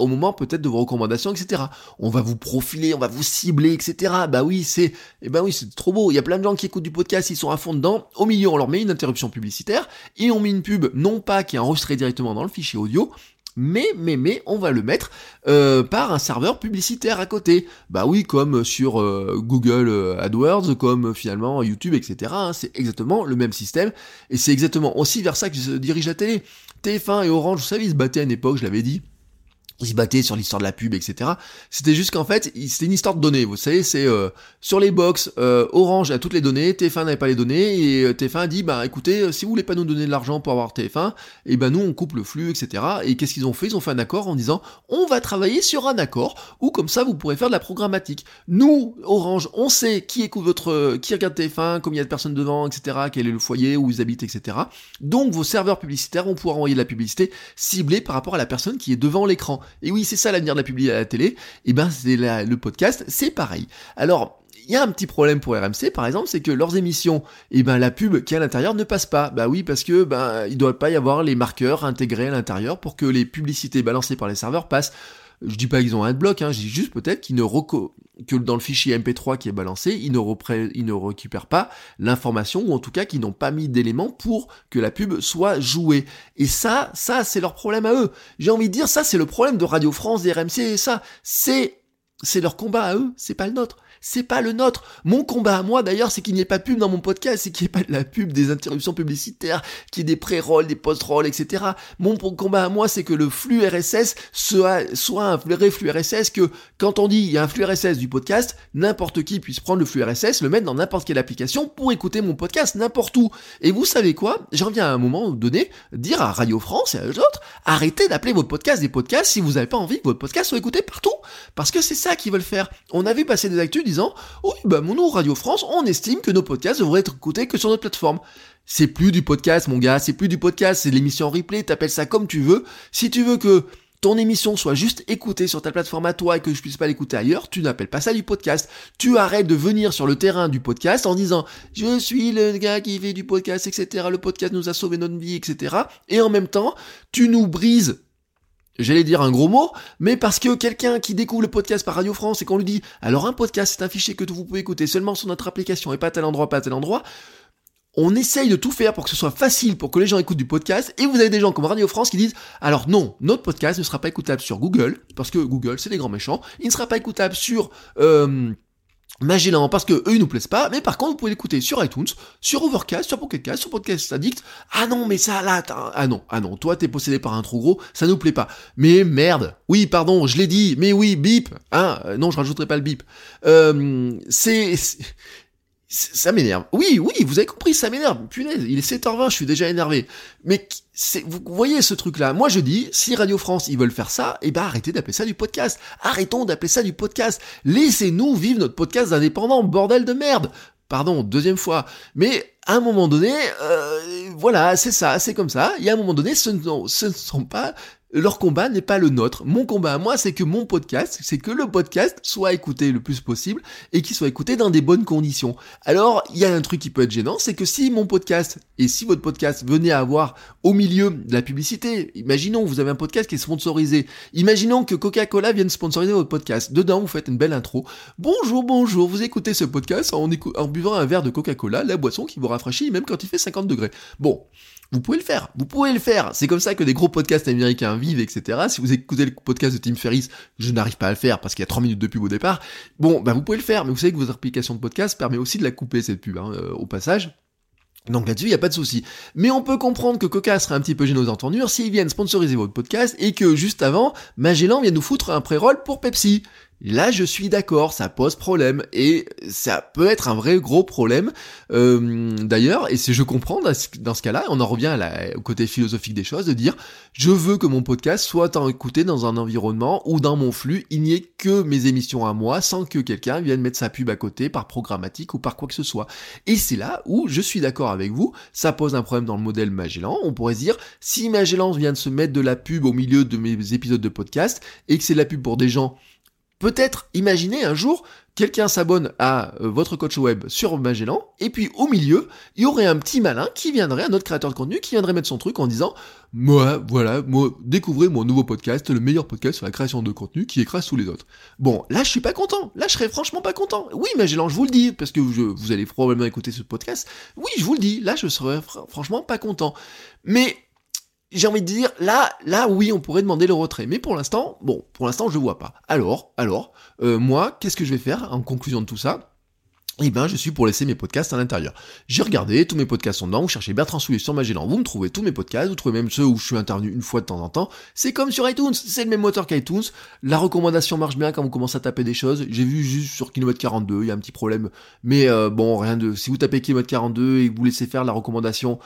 au moment peut-être de vos recommandations, et cetera. On va vous profiler, on va vous cibler, et cetera. Bah oui, c'est, eh ben oui, c'est trop beau. Il y a plein de gens qui écoutent du podcast, ils sont à fond dedans. Au milieu, on leur met une interruption publicitaire et on met une pub, non pas qui est enregistrée directement dans le fichier audio, mais, mais, mais, on va le mettre euh, par un serveur publicitaire à côté. Bah oui, comme sur euh, Google AdWords, comme euh, finalement YouTube, et cetera. Hein, c'est exactement le même système, et c'est exactement aussi vers ça que se dirige la télé. T F un et Orange, vous savez, ils se battaient à une époque, je l'avais dit. Ils se battaient sur l'histoire de la pub, et cetera. C'était juste qu'en fait, c'était une histoire de données. Vous savez, c'est euh, sur les box, euh, Orange a toutes les données, T F un n'avait pas les données, et euh, T F un a dit, bah écoutez, euh, si vous voulez pas nous donner de l'argent pour avoir T F un, et ben nous on coupe le flux, et cetera. Et qu'est-ce qu'ils ont fait? Ils ont fait un accord en disant, on va travailler sur un accord, où comme ça vous pourrez faire de la programmatique. Nous, Orange, on sait qui écoute votre, euh, qui regarde T F un, combien il y a de personnes devant, et cetera. Quel est le foyer, où ils habitent, et cetera. Donc vos serveurs publicitaires vont pouvoir envoyer de la publicité ciblée par rapport à la personne qui est devant l'écran. Et oui, c'est ça la de la publicité à la télé, et ben c'est la, le podcast, c'est pareil. Alors, il y a un petit problème pour R M C, par exemple, c'est que leurs émissions, et ben la pub qui est à l'intérieur ne passe pas. Bah oui, parce que ben il doit pas y avoir les marqueurs intégrés à l'intérieur pour que les publicités balancées par les serveurs passent. Je dis pas qu'ils ont un bloc, hein, je dis juste peut-être qu'ils ne reco- que dans le fichier M P trois qui est balancé, ils ne, repré- ils ne récupèrent pas l'information, ou en tout cas qu'ils n'ont pas mis d'éléments pour que la pub soit jouée. Et ça, ça c'est leur problème à eux. J'ai envie de dire, ça c'est le problème de Radio France, des R M C, et ça, c'est, c'est leur combat à eux, c'est pas le nôtre. C'est pas le nôtre. Mon combat à moi, d'ailleurs, c'est qu'il n'y ait pas de pub dans mon podcast, c'est qu'il n'y ait pas de la pub, des interruptions publicitaires, qu'il y ait des pré-rolls, des post-rolls, et cetera. Mon combat à moi, c'est que le flux R S S soit, soit un vrai flux R S S, que quand on dit il y a un flux R S S du podcast, n'importe qui puisse prendre le flux R S S, le mettre dans n'importe quelle application pour écouter mon podcast n'importe où. Et vous savez quoi? J'en viens à un moment donné, dire à Radio France et à eux autres, arrêtez d'appeler votre podcast des podcasts si vous n'avez pas envie que votre podcast soit écouté partout. Parce que c'est ça qu'ils veulent faire. On a vu passer des actus disant, oui, bah, mon nous, Radio France, on estime que nos podcasts devraient être écoutés que sur notre plateforme. C'est plus du podcast, mon gars, c'est plus du podcast, c'est de l'émission en replay, t'appelles ça comme tu veux. Si tu veux que ton émission soit juste écoutée sur ta plateforme à toi et que je puisse pas l'écouter ailleurs, tu n'appelles pas ça du podcast. Tu arrêtes de venir sur le terrain du podcast en disant, je suis le gars qui fait du podcast, et cetera. Le podcast nous a sauvé notre vie, et cetera. Et en même temps, tu nous brises, j'allais dire un gros mot, mais parce que quelqu'un qui découvre le podcast par Radio France et qu'on lui dit, alors un podcast c'est un fichier que vous pouvez écouter seulement sur notre application et pas à tel endroit, pas à tel endroit, on essaye de tout faire pour que ce soit facile, pour que les gens écoutent du podcast, et vous avez des gens comme Radio France qui disent, alors non, notre podcast ne sera pas écoutable sur Google, parce que Google c'est des grands méchants, il ne sera pas écoutable sur... Euh, Magellan, parce que eux ils nous plaisent pas, mais par contre vous pouvez l'écouter sur iTunes, sur Overcast, sur Pocket Cast, sur Podcast Addict. Ah non, mais ça là, ah non, ah non, toi t'es possédé par un trou gros, ça nous plaît pas. Mais merde, oui pardon, je l'ai dit, mais oui, bip, hein, euh, non je rajouterai pas le bip. Euh, c'est... c'est... Ça m'énerve. Oui, oui, vous avez compris, ça m'énerve. Punaise, il est sept heures vingt, je suis déjà énervé. Mais c'est, vous voyez ce truc-là. Moi, je dis, si Radio France, ils veulent faire ça, eh ben, arrêtez d'appeler ça du podcast. Arrêtons d'appeler ça du podcast. Laissez-nous vivre notre podcast indépendant, bordel de merde. Pardon, deuxième fois. Mais, à un moment donné, euh, voilà, c'est ça, c'est comme ça. Et à un moment donné, ce ne, ce ne sont pas... Leur combat n'est pas le nôtre. Mon combat à moi, c'est que mon podcast, c'est que le podcast soit écouté le plus possible et qu'il soit écouté dans des bonnes conditions. Alors, il y a un truc qui peut être gênant, c'est que si mon podcast, et si votre podcast venait à avoir au milieu de la publicité, imaginons, vous avez un podcast qui est sponsorisé, imaginons que Coca-Cola vienne sponsoriser votre podcast. Dedans, vous faites une belle intro. Bonjour, bonjour, vous écoutez ce podcast en, écou- en buvant un verre de Coca-Cola, la boisson qui vous rafraîchit même quand il fait cinquante degrés. Bon. Vous pouvez le faire, vous pouvez le faire. C'est comme ça que des gros podcasts américains vivent, et cetera. Si vous écoutez le podcast de Tim Ferriss, je n'arrive pas à le faire parce qu'il y a trois minutes de pub au départ. Bon, bah vous pouvez le faire, mais vous savez que votre application de podcast permet aussi de la couper, cette pub, hein, euh, au passage. Donc là-dessus, il n'y a pas de souci. Mais on peut comprendre que Coca serait un petit peu gêné aux entendures s'ils viennent sponsoriser votre podcast et que juste avant, Magellan vienne nous foutre un pré-roll pour Pepsi. Là, je suis d'accord, ça pose problème, et ça peut être un vrai gros problème, euh, d'ailleurs, et c'est, je comprends, dans ce cas-là, on en revient à la, au côté philosophique des choses, de dire, je veux que mon podcast soit écouté dans un environnement où dans mon flux, il n'y ait que mes émissions à moi, sans que quelqu'un vienne mettre sa pub à côté, par programmatique ou par quoi que ce soit. Et c'est là où je suis d'accord avec vous, ça pose un problème dans le modèle Magellan, on pourrait se dire, si Magellan vient de se mettre de la pub au milieu de mes épisodes de podcast, et que c'est de la pub pour des gens... Peut-être, imaginez un jour quelqu'un s'abonne à euh, votre coach web sur Magellan, et puis au milieu, il y aurait un petit malin qui viendrait, un autre créateur de contenu, qui viendrait mettre son truc en disant « Moi, voilà, moi, découvrez mon nouveau podcast, le meilleur podcast sur la création de contenu qui écrase tous les autres. » Bon, là, je suis pas content. Là, je serais franchement pas content. Oui, Magellan, je vous le dis, parce que je, vous allez probablement écouter ce podcast. Oui, je vous le dis, là, je serais fr- franchement pas content. Mais j'ai envie de dire, là, là, oui, on pourrait demander le retrait. Mais pour l'instant, bon, pour l'instant, je le vois pas. Alors, alors, euh, moi, qu'est-ce que je vais faire en conclusion de tout ça ? Eh ben, je suis pour laisser mes podcasts à l'intérieur. J'ai regardé, tous mes podcasts sont dedans, vous cherchez Bertrand Soulier sur Magellan, vous me trouvez tous mes podcasts, vous trouvez même ceux où je suis intervenu une fois de temps en temps. C'est comme sur iTunes, c'est le même moteur qu'iTunes. La recommandation marche bien quand vous commencez à taper des choses. J'ai vu juste sur kilomètre quarante-deux, il y a un petit problème. Mais euh, bon, rien de... Si vous tapez kilomètre quarante-deux et que vous laissez faire la recommandation,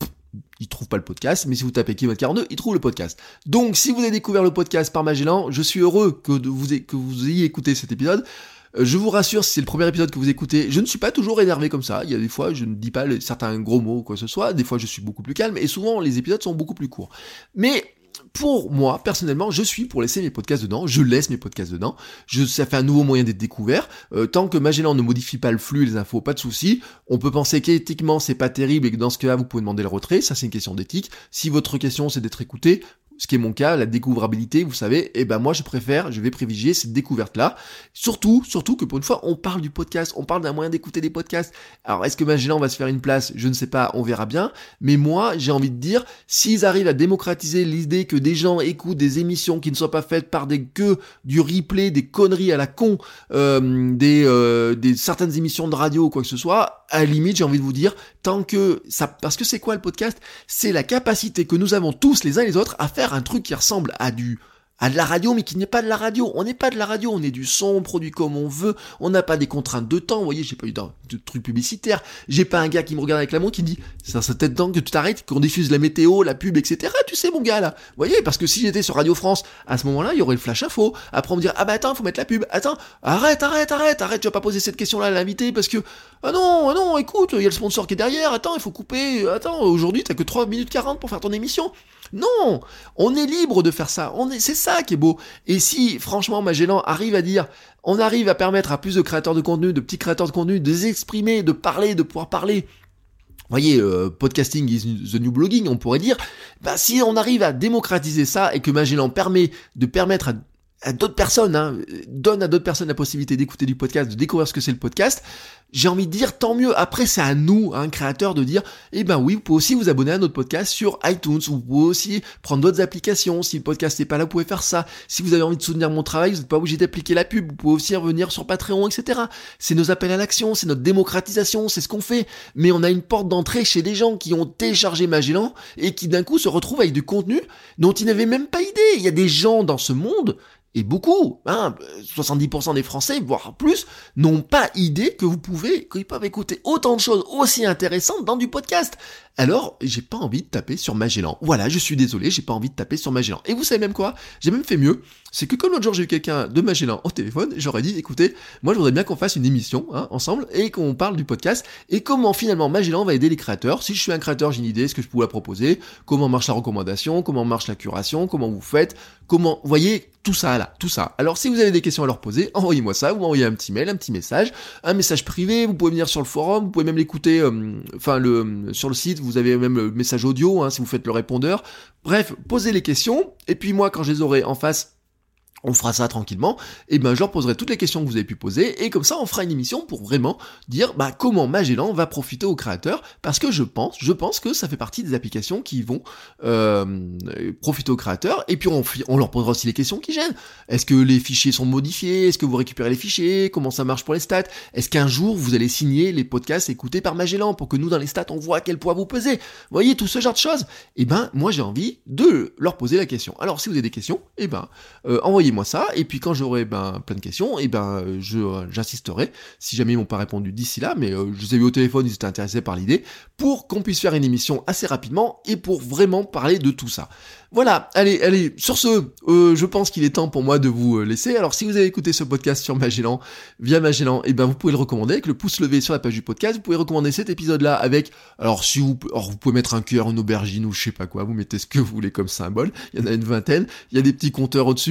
il trouve pas le podcast, mais si vous tapez kilomètre quarante-deux, il trouve le podcast. Donc, si vous avez découvert le podcast par Magellan, je suis heureux que vous ayez, que vous ayez écouté cet épisode. Je vous rassure, si c'est le premier épisode que vous écoutez, je ne suis pas toujours énervé comme ça. Il y a des fois, je ne dis pas certains gros mots ou quoi que ce soit. Des fois, je suis beaucoup plus calme et souvent, les épisodes sont beaucoup plus courts. Mais pour moi, personnellement, je suis pour laisser mes podcasts dedans. Je laisse mes podcasts dedans. Je, ça fait un nouveau moyen d'être découvert. Euh, tant que Magellan ne modifie pas le flux et les infos, pas de souci. On peut penser qu'éthiquement, c'est pas terrible et que dans ce cas-là, vous pouvez demander le retrait. Ça, c'est une question d'éthique. Si votre question, c'est d'être écouté, ce qui est mon cas, la découvrabilité, vous savez, eh ben moi je préfère, je vais privilégier cette découverte-là. Surtout, surtout que pour une fois, on parle du podcast, on parle d'un moyen d'écouter des podcasts. Alors est-ce que Magellan va se faire une place ? Je ne sais pas, on verra bien. Mais moi, j'ai envie de dire, s'ils arrivent à démocratiser l'idée que des gens écoutent des émissions qui ne soient pas faites par des que du replay, des conneries à la con, euh, des, euh, des certaines émissions de radio ou quoi que ce soit, à la limite, j'ai envie de vous dire, tant que ça, parce que c'est quoi le podcast ? C'est la capacité que nous avons tous les uns et les autres à faire un truc qui ressemble à du à de la radio, mais qui n'est pas de la radio. On n'est pas de la radio, on est du son, produit comme on veut, on n'a pas des contraintes de temps, vous voyez, j'ai pas eu de, de trucs publicitaires, j'ai pas un gars qui me regarde avec la montre qui me dit, ça serait peut-être temps que tu t'arrêtes, qu'on diffuse la météo, la pub, et cetera. Tu sais, mon gars, là. Vous voyez, parce que si j'étais sur Radio France, à ce moment-là, il y aurait le flash info. Après, on me dirait, ah bah attends, faut mettre la pub, attends, arrête, arrête, arrête, arrête, tu vas pas poser cette question-là à l'invité, parce que, ah non, ah non, écoute, il y a le sponsor qui est derrière, attends, il faut couper, attends, aujourd'hui, t'as que trois minutes quarante pour faire ton émission. Non, on est libre de faire ça. On est, c'est ça qui est beau. Et si, franchement, Magellan arrive à dire, on arrive à permettre à plus de créateurs de contenu, de petits créateurs de contenu, de s'exprimer, de parler, de pouvoir parler. Vous voyez, euh, podcasting is the new blogging, on pourrait dire. Bah, si on arrive à démocratiser ça et que Magellan permet de permettre à à d'autres personnes, hein, donne à d'autres personnes la possibilité d'écouter du podcast, de découvrir ce que c'est le podcast, j'ai envie de dire tant mieux. Après, c'est à nous, un hein, créateur, de dire, eh ben oui, vous pouvez aussi vous abonner à notre podcast sur iTunes, vous pouvez aussi prendre d'autres applications. Si le podcast n'est pas là, vous pouvez faire ça. Si vous avez envie de soutenir mon travail, vous n'êtes pas obligé d'appliquer la pub, vous pouvez aussi revenir sur Patreon, et cetera. C'est nos appels à l'action, c'est notre démocratisation, c'est ce qu'on fait. Mais on a une porte d'entrée chez des gens qui ont téléchargé Magellan et qui d'un coup se retrouvent avec du contenu dont ils n'avaient même pas idée. Il y a des gens dans ce monde, et beaucoup, hein, soixante-dix pour cent des Français, voire plus, n'ont pas idée que vous pouvez, qu'ils peuvent écouter autant de choses aussi intéressantes dans du podcast. Alors, j'ai pas envie de taper sur Magellan. Voilà, je suis désolé, j'ai pas envie de taper sur Magellan. Et vous savez même quoi ? J'ai même fait mieux. C'est que comme l'autre jour j'ai eu quelqu'un de Magellan au téléphone, j'aurais dit, écoutez, moi je voudrais bien qu'on fasse une émission, hein, ensemble, et qu'on parle du podcast, et comment finalement Magellan va aider les créateurs. Si je suis un créateur, j'ai une idée, ce que je pourrais proposer, comment marche la recommandation, comment marche la curation, comment vous faites, comment, vous voyez, tout ça là, tout ça. Alors si vous avez des questions à leur poser, envoyez-moi ça, vous m'envoyez un petit mail, un petit message, un message privé, vous pouvez venir sur le forum, vous pouvez même l'écouter, euh, enfin le sur le site, vous avez même le message audio, hein, si vous faites le répondeur. Bref, posez les questions, et puis moi quand je les aurai en face, on fera ça tranquillement, et ben je leur poserai toutes les questions que vous avez pu poser, et comme ça on fera une émission pour vraiment dire bah comment Magellan va profiter aux créateurs, parce que je pense, je pense que ça fait partie des applications qui vont euh, profiter aux créateurs, et puis on, on leur posera aussi les questions qui gênent. Est-ce que les fichiers sont modifiés ? Est-ce que vous récupérez les fichiers ? Comment ça marche pour les stats ? Est-ce qu'un jour vous allez signer les podcasts écoutés par Magellan pour que nous dans les stats on voit à quel poids vous pesez ? Vous voyez tout ce genre de choses. Et ben moi j'ai envie de leur poser la question. Alors si vous avez des questions, et ben euh, envoyez moi ça, et puis quand j'aurai ben, plein de questions, et ben je euh, j'insisterai, si jamais ils m'ont pas répondu d'ici là, mais euh, je les ai eu au téléphone, ils étaient intéressés par l'idée, pour qu'on puisse faire une émission assez rapidement, et pour vraiment parler de tout ça. Voilà, allez, allez, sur ce, euh, je pense qu'il est temps pour moi de vous euh, laisser. Alors si vous avez écouté ce podcast sur Magellan, via Magellan, et ben vous pouvez le recommander avec le pouce levé sur la page du podcast, vous pouvez recommander cet épisode-là avec, alors si vous, alors vous pouvez mettre un cœur, une aubergine, ou je sais pas quoi, vous mettez ce que vous voulez comme symbole, il y en a une vingtaine, il y a des petits compteurs au-dessus, hein,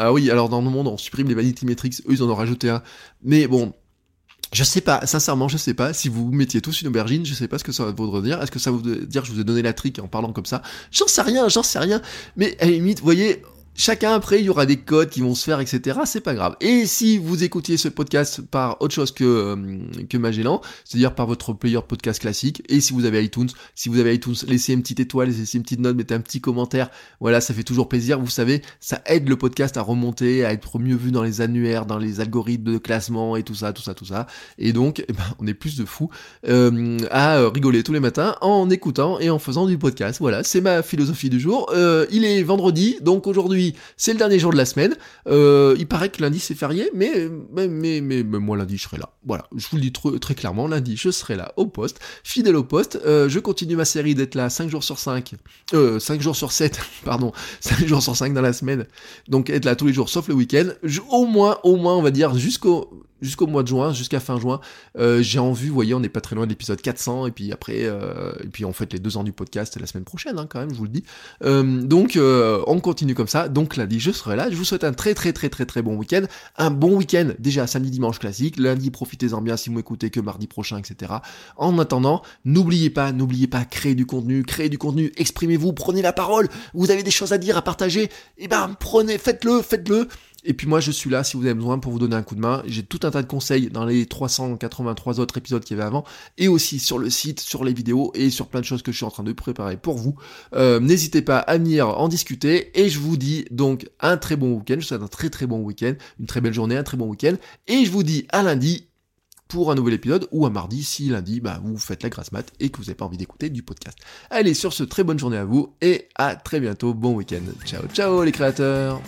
Ah oui, alors dans le monde, on supprime les vanity metrics, eux ils en ont rajouté un. Mais bon, je sais pas, sincèrement, je sais pas, si vous mettiez tous une aubergine, je sais pas ce que ça va voudre dire. Est-ce que ça veut dire que je vous ai donné la trick en parlant comme ça? J'en sais rien, j'en sais rien. Mais à la limite, vous voyez... Chacun après, il y aura des codes qui vont se faire, et cetera. C'est pas grave. Et si vous écoutiez ce podcast par autre chose que euh, que Magellan, c'est-à-dire par votre player podcast classique, et si vous avez iTunes, si vous avez iTunes, laissez une petite étoile, laissez une petite note, mettez un petit commentaire. Voilà, ça fait toujours plaisir. Vous savez, ça aide le podcast à remonter, à être mieux vu dans les annuaires, dans les algorithmes de classement et tout ça, tout ça, tout ça. Et donc, eh ben, on est plus de fous euh, à rigoler tous les matins en écoutant et en faisant du podcast. Voilà, c'est ma philosophie du jour. Euh, il est vendredi, donc aujourd'hui c'est le dernier jour de la semaine. Euh, il paraît que lundi c'est férié, mais mais, mais mais mais moi lundi je serai là. Voilà, je vous le dis très, très clairement, lundi je serai là au poste, fidèle au poste. Euh, je continue ma série d'être là cinq jours sur cinq, euh, cinq jours sur sept, pardon, cinq jours sur cinq dans la semaine. Donc être là tous les jours sauf le week-end. Je, au moins, au moins on va dire jusqu'au jusqu'au mois de juin, jusqu'à fin juin, euh, j'ai en vue, vous voyez, on n'est pas très loin de l'épisode quatre cents, et puis après, euh, et puis on fête les deux ans du podcast la semaine prochaine, hein, quand même, je vous le dis. Euh, donc, euh, on continue comme ça. Donc lundi, je serai là. Je vous souhaite un très très très très très bon week-end. Un bon week-end, déjà samedi, dimanche classique. Lundi, profitez-en bien si vous m'écoutez que mardi prochain, et cetera. En attendant, n'oubliez pas, n'oubliez pas, créez du contenu, créez du contenu, exprimez-vous, prenez la parole. Vous avez des choses à dire, à partager, et ben prenez, faites-le, faites-le. Et puis moi je suis là si vous avez besoin pour vous donner un coup de main. J'ai tout un tas de conseils dans les trois cent quatre-vingt-trois autres épisodes qu'il y avait avant, et aussi sur le site, sur les vidéos et sur plein de choses que je suis en train de préparer pour vous. Euh, n'hésitez pas à venir en discuter, et je vous dis donc un très bon week-end. Je vous souhaite un très très bon week-end, une très belle journée, un très bon week-end, et je vous dis à lundi pour un nouvel épisode, ou à mardi si lundi bah, vous faites la grasse mat et que vous n'avez pas envie d'écouter du podcast. Allez, sur ce, très bonne journée à vous et à très bientôt. Bon week-end. Ciao ciao les créateurs.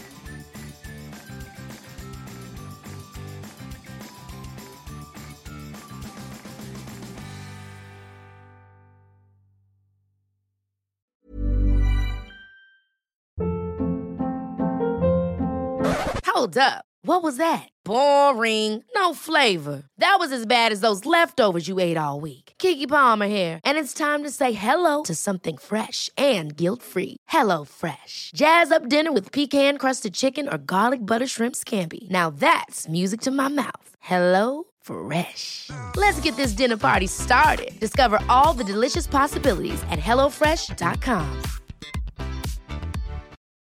Hold up. What was that? Boring. No flavor. That was as bad as those leftovers you ate all week. Keke Palmer here, and it's time to say hello to something fresh and guilt-free. Hello Fresh. Jazz up dinner with pecan-crusted chicken or garlic butter shrimp scampi. Now that's music to my mouth. Hello Fresh. Let's get this dinner party started. Discover all the delicious possibilities at hello fresh dot com.